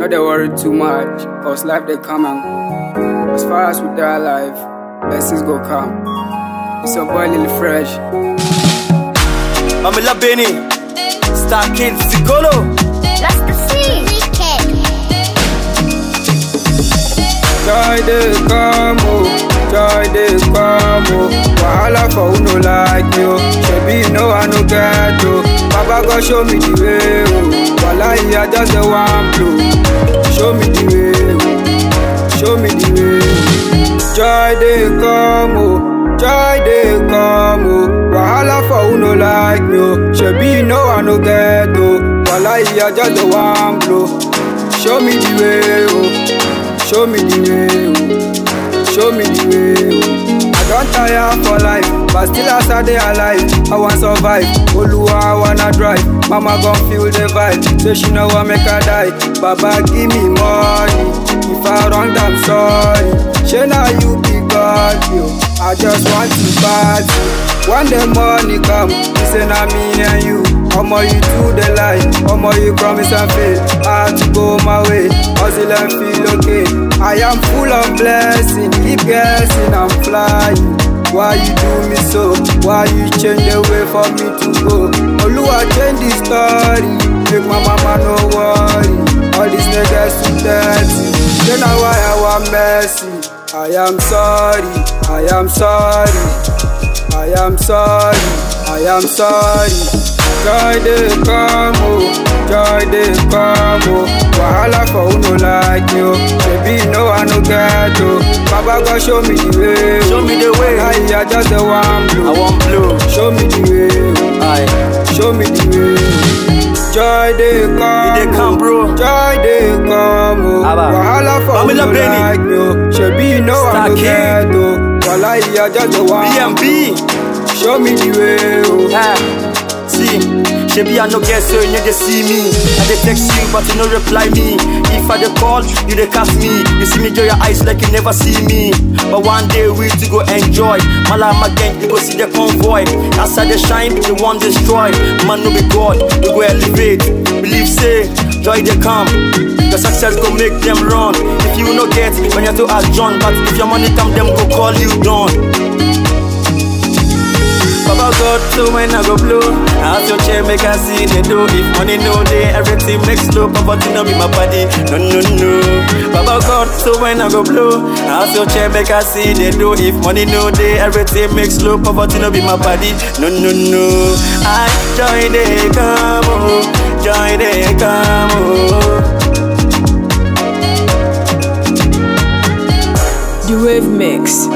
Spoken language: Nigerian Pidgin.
Not they worry too much, cause life they come and as far as we die alive, blessings go come. It's a boy Lil Fresh. Pamela Benny, Star Kid, Zigolo. That's the scene. Joy they come, joy they come, wahala for who no like you. Shebi you know I no get you. Baba God show me the way, wallahi I just the one blow. Show me the way, show me the way. Joy they come, joy they come, wahala for who no like me. Shebi you know I no get you. Wallahi I just the one blow. Show me the way, show me the way, show me the way. I don't tire for life, but still as I dey alive, I want survive. Oluwa, I wanna drive. Mama gon' feel the vibe, say she know I make her die. Baba give me money, if I wrong I'm sorry. She now you be God, yo. I just want to party. When the money come, he say na me and you. Omo you do the lie, omo you promise and fail. I have to go my way, hustle and feel okay. I am full of blessing, keep guessing I'm flying. Why you do me so? Why you change the way for me to go? Oluwa change the story, make my mama no worry. All these niggas too dirty, you know why I want mercy. I am sorry, I am sorry, I am sorry, I am sorry. Joy they come, joy they come, wahala for who no like you. Baby you know I no get you. Baba God show me the way, Show me the way. I just the one blue. I want blue. Show me the way, Aye. show me the way. Joy they come, They come, bro. joy they come, Abba. wahala for who Pamela no Benny. like you. Shebi you know I Star no Kid. get you. Wallahi I just the one. BMB. Show me the way, See, Shebi I no get so you dey see me. I dey text you but you no reply me. If I dey call, you dey catch me. You see me through your eyes like you never see me. But one day we to go enjoy. Malama gang, you go see the convoy. As I dey shine, you won't destroy. Man no be God, we go elevate. Believe say, joy they come. Your success go make them run. If you no get, when you to ask John. But if your money come, them go call you done. Baba God, so when I go blow, ask your chair, make I see the do. If money no day, everything makes slow. Poverty no be my body, no, no, no. Baba God, so when I go blow, ask your chair, make I see the do. If money no day, everything makes slow. Poverty no be my body, no, no, no. I joy they come, joy they come, The Wave Mix.